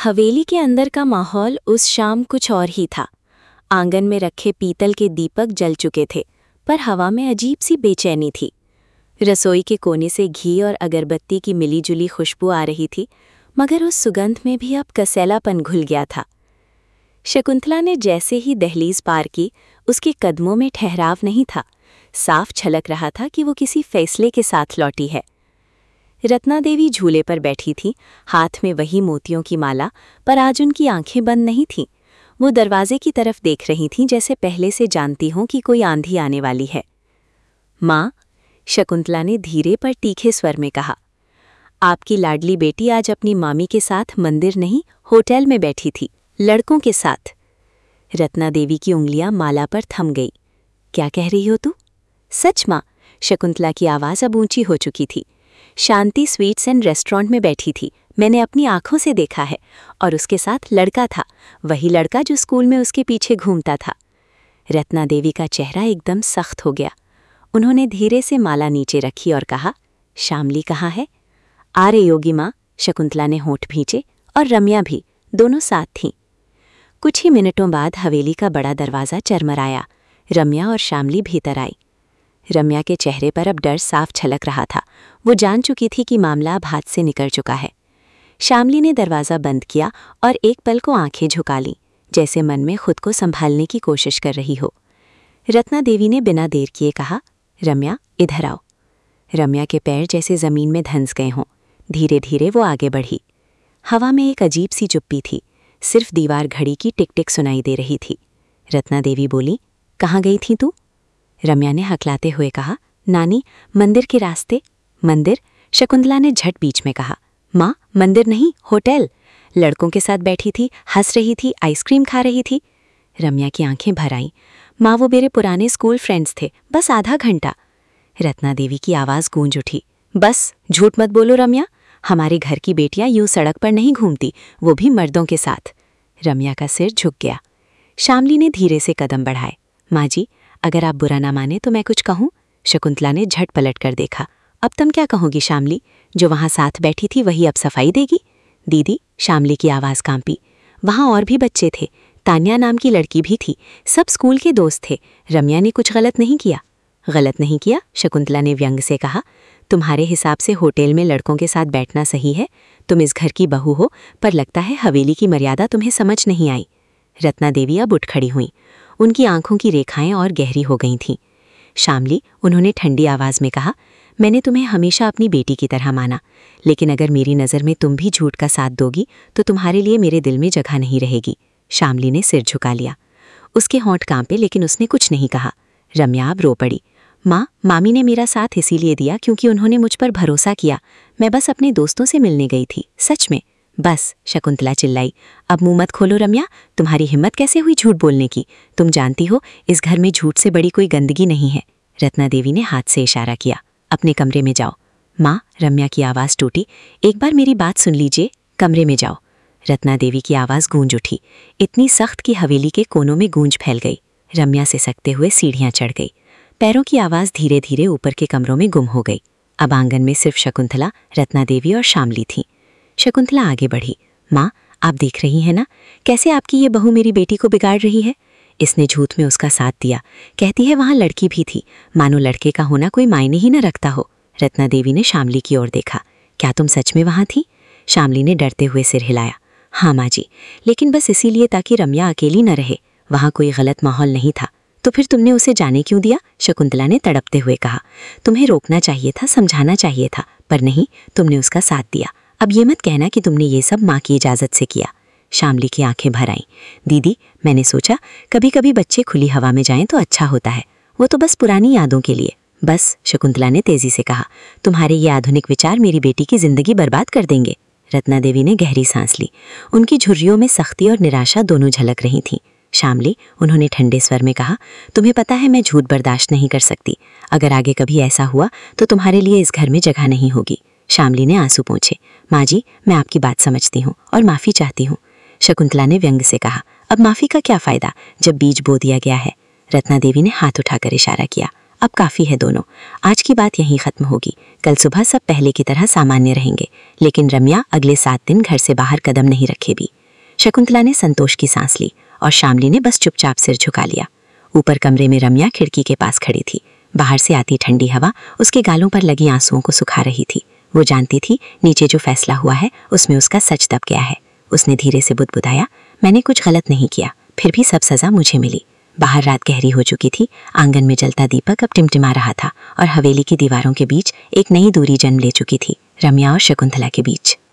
हवेली के अंदर का माहौल उस शाम कुछ और ही था। आंगन में रखे पीतल के दीपक जल चुके थे, पर हवा में अजीब सी बेचैनी थी। रसोई के कोने से घी और अगरबत्ती की मिलीजुली खुशबू आ रही थी, मगर उस सुगंध में भी अब कसैलापन घुल गया था। शकुंतला ने जैसे ही दहलीज पार की, उसके कदमों में ठहराव नहीं था। साफ छलक रहा था कि वो किसी फैसले के साथ लौटी है। रत्ना देवी झूले पर बैठी थी, हाथ में वही मोतियों की माला, पर आज उनकी आंखें बंद नहीं थीं। वो दरवाजे की तरफ देख रही थीं, जैसे पहले से जानती हों कि कोई आंधी आने वाली है। माँ, शकुंतला ने धीरे पर तीखे स्वर में कहा, आपकी लाडली बेटी आज अपनी मामी के साथ मंदिर नहीं, होटल में बैठी थी, लड़कों के साथ। रत्ना देवी की उंगलियां माला पर थम गई। क्या कह रही हो तू? सच माँ, शकुंतला की आवाज़ अब ऊंची हो चुकी थी। शांति स्वीट्स एंड रेस्टोरेंट में बैठी थी, मैंने अपनी आंखों से देखा है, और उसके साथ लड़का था, वही लड़का जो स्कूल में उसके पीछे घूमता था। रत्ना देवी का चेहरा एकदम सख्त हो गया। उन्होंने धीरे से माला नीचे रखी और कहा, शामली कहाँ है? आ रही होगी माँ, शकुंतला ने होंठ भींचे, और रम्या भी, दोनों साथ थीं। कुछ ही मिनटों बाद हवेली का बड़ा दरवाज़ा चरमराया। रम्या और शामली भीतर आई। रम्या के चेहरे पर अब डर साफ झलक रहा था। वो जान चुकी थी कि मामला अब हाथ से निकल चुका है। शामली ने दरवाज़ा बंद किया और एक पल को आंखें झुका लीं, जैसे मन में खुद को संभालने की कोशिश कर रही हो। रत्ना देवी ने बिना देर किए कहा, रम्या, इधर आओ। रम्या के पैर जैसे ज़मीन में धंस गए हों। धीरे धीरे वो आगे बढ़ी। हवा में एक अजीब सी चुप्पी थी, सिर्फ दीवार घड़ी की टिक टिक सुनाई दे रही थी। रत्ना देवी बोली, कहाँ गई थी तू? रम्या ने हकलाते हुए कहा, नानी, मंदिर के रास्ते। मंदिर? शकुंतला ने झट बीच में कहा, माँ, मंदिर नहीं, होटल। लड़कों के साथ बैठी थी, हंस रही थी, आइसक्रीम खा रही थी। रम्या की आंखें भर आईं। माँ, वो मेरे पुराने स्कूल फ्रेंड्स थे, बस आधा घंटा। रत्ना देवी की आवाज़ गूंज उठी, बस झूठ मत बोलो रम्या, हमारे घर की बेटियां यूं सड़क पर नहीं घूमती, वो भी मर्दों के साथ। रम्या का सिर झुक गया। शामली ने धीरे से कदम बढ़ाए। माँ जी, अगर आप बुरा ना माने तो मैं कुछ कहूँ? शकुंतला ने झट पलट कर देखा। अब तुम क्या कहोगी शामली? जो वहाँ साथ बैठी थी वही अब सफाई देगी? दीदी, शामली की आवाज़ कांपी। वहाँ और भी बच्चे थे, तान्या नाम की लड़की भी थी, सब स्कूल के दोस्त थे। रम्या ने कुछ गलत नहीं किया। गलत नहीं किया? शकुंतला ने व्यंग से कहा। तुम्हारे हिसाब से होटल में लड़कों के साथ बैठना सही है? तुम इस घर की बहू हो, पर लगता है हवेली की मर्यादा तुम्हें समझ नहीं आई। रत्ना देवी अब उठ खड़ी हुईं। उनकी आंखों की रेखाएं और गहरी हो गई थीं। शामली, उन्होंने ठंडी आवाज़ में कहा, मैंने तुम्हें हमेशा अपनी बेटी की तरह माना, लेकिन अगर मेरी नज़र में तुम भी झूठ का साथ दोगी तो तुम्हारे लिए मेरे दिल में जगह नहीं रहेगी। शामली ने सिर झुका लिया। उसके होंठ कांपे, लेकिन उसने कुछ नहीं कहा। रम्या अब रो पड़ी। माँ, मामी ने मेरा साथ इसीलिए दिया क्योंकि उन्होंने मुझ पर भरोसा किया। मैं बस अपने दोस्तों से मिलने गई थी, सच में। बस, शकुंतला चिल्लाई, अब मुंह मत खोलो रम्या, तुम्हारी हिम्मत कैसे हुई झूठ बोलने की? तुम जानती हो इस घर में झूठ से बड़ी कोई गंदगी नहीं है। रत्ना देवी ने हाथ से इशारा किया, अपने कमरे में जाओ। माँ, रम्या की आवाज़ टूटी, एक बार मेरी बात सुन लीजिए, कमरे में जाओ। रत्ना देवी की आवाज़ गूंज उठी, इतनी सख्त कि हवेली के कोनों में गूंज फैल गई। रम्या से सकते हुए सीढ़ियाँ चढ़ गई। पैरों की आवाज़ धीरे धीरे ऊपर के कमरों में गुम हो गई। अब आंगन में सिर्फ शकुंतला, रत्ना देवी और शामली थी। शकुंतला आगे बढ़ी। माँ, आप देख रही हैं ना, कैसे आपकी ये बहू मेरी बेटी को बिगाड़ रही है। इसने झूठ में उसका साथ दिया, कहती है वहाँ लड़की भी थी, मानो लड़के का होना कोई मायने ही न रखता हो। रत्ना देवी ने शामली की ओर देखा। क्या तुम सच में वहाँ थी? शामली ने डरते हुए सिर हिलाया। हाँ माँ जी, लेकिन बस इसीलिए ताकि रम्या अकेली न रहे। वहाँ कोई गलत माहौल नहीं था। तो फिर तुमने उसे जाने क्यों दिया? शकुंतला ने तड़पते हुए कहा। तुम्हें रोकना चाहिए था, समझाना चाहिए था, पर नहीं, तुमने उसका साथ दिया। अब ये मत कहना कि तुमने ये सब माँ की इजाज़त से किया। शामली की आंखें भर आईं। दीदी, मैंने सोचा कभी कभी बच्चे खुली हवा में जाएं तो अच्छा होता है, वो तो बस पुरानी यादों के लिए। बस, शकुंतला ने तेजी से कहा, तुम्हारे ये आधुनिक विचार मेरी बेटी की जिंदगी बर्बाद कर देंगे। रत्ना देवी ने गहरी सांस ली। उनकी झुर्रियों में सख्ती और निराशा दोनों झलक रही थीं। शामली, उन्होंने ठंडे स्वर में कहा, तुम्हें पता है मैं झूठ बर्दाश्त नहीं कर सकती। अगर आगे कभी ऐसा हुआ तो तुम्हारे लिए इस घर में जगह नहीं होगी। शामली ने आंसू पोंछे। माँ जी, मैं आपकी बात समझती हूँ और माफ़ी चाहती हूँ। शकुंतला ने व्यंग से कहा, अब माफ़ी का क्या फ़ायदा जब बीज बो दिया गया है। रत्ना देवी ने हाथ उठाकर इशारा किया, अब काफ़ी है दोनों, आज की बात यहीं ख़त्म होगी। कल सुबह सब पहले की तरह सामान्य रहेंगे। लेकिन रम्या अगले 7 दिन घर से बाहर कदम नहीं रखे भी। शकुंतला ने संतोष की सांस ली और शामली ने बस चुपचाप सिर झुका लिया। ऊपर कमरे में रम्या खिड़की के पास खड़ी थी। बाहर से आती ठंडी हवा उसके गालों पर लगी आंसुओं को सुखा रही थी। वो जानती थी नीचे जो फैसला हुआ है उसमें उसका सच दब गया है। उसने धीरे से बुदबुदाया, मैंने कुछ गलत नहीं किया, फिर भी सब सज़ा मुझे मिली। बाहर रात गहरी हो चुकी थी। आंगन में जलता दीपक अब टिमटिमा रहा था और हवेली की दीवारों के बीच एक नई दूरी जन्म ले चुकी थी, रम्या और शकुंतला के बीच।